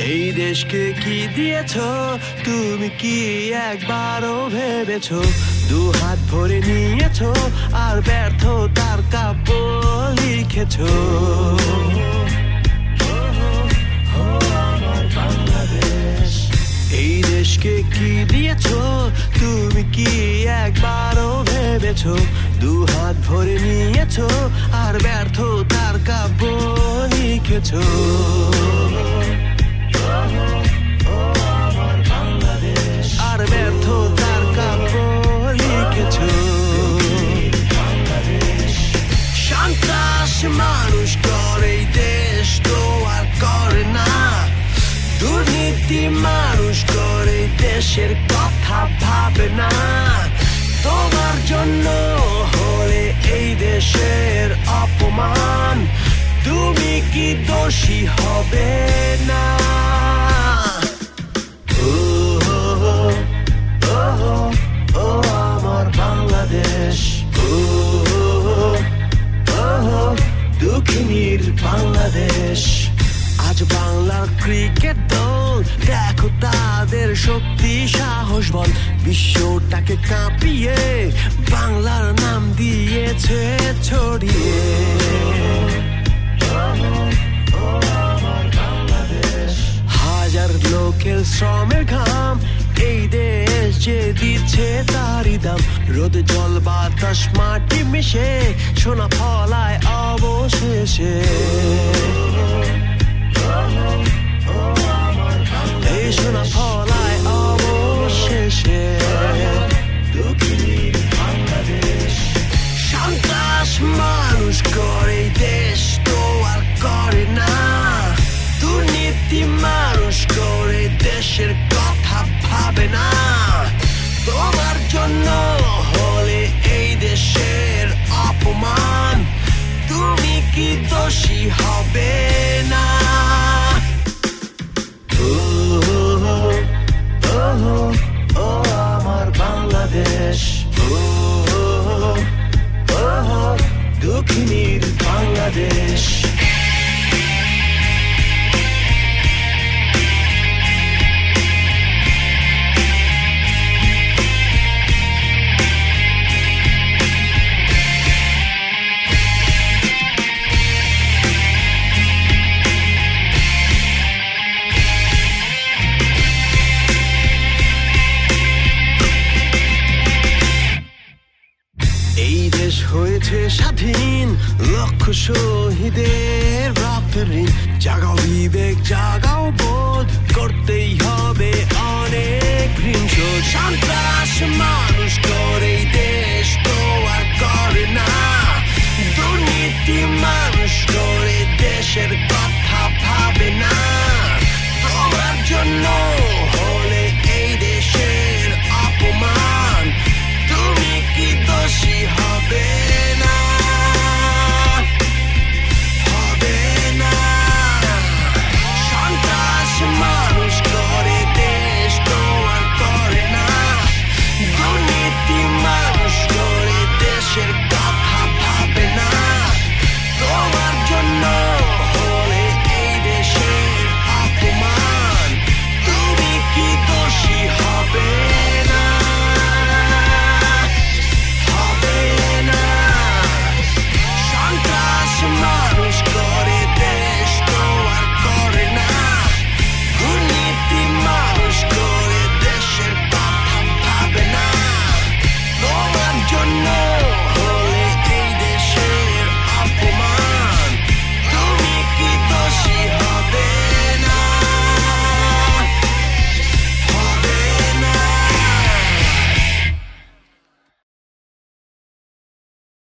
এই দেশকে কি দিয়েছো তুমি কি একবারও ভেবেছো দু হাত ভরে নিয়েছো আর ব্যর্থতার কাব্য লিখেছো আমার বাংলাদেশ এই দেশকে কি দিয়েছো তুমি কি একবারও ভেবেছো দু হাত ভরে নিয়েছো আর ব্যর্থতার কাব্য লিখেছো আমার বাংলাদেশ আর ব্যর্থতার কাব্য লিখেছো বাংলাদেশ সন্ত্রাস মানুষ করে দেশ তো আর করে না দুর্নীতি মানুষ করে দেশের কথা ভাবে না তোমার জন্য হলে এই দেশের অপমান তুমি কি দোষী হবে না আমার বাংলাদেশ দক্ষিণের বাংলাদেশ আজ বাংলার ক্রিকেট দল দেখো তাদের শক্তি সাহস বল বিশ্বটাকে কাঁপিয়ে বাংলার নাম দিয়েছে ছড়িয়ে হাজার লোকের শ্রমের ঘাম এই দেশ যে দিচ্ছে তারই দাম রোদ জল বাতাস মাটি মিশে সোনা ফলায় অবশেষে এই সোনা ফলায় অবশেষে দক্ষিণের বাংলাদেশ সন্ত্রাস মানুষ করে দেশ তো আর করে না দুর্নীতি মানুষ করে দেশের কথা ভাবে না তোমার জন্য হলে এই দেশের অপমান তুমি কি দোষী হবে না আমার বাংলাদেশ দক্ষিণের বাংলাদেশ হয়েছে স্বাধীন লক্ষ শহীদের রক্তের ঋণ জাগাও বিবেক জাগাও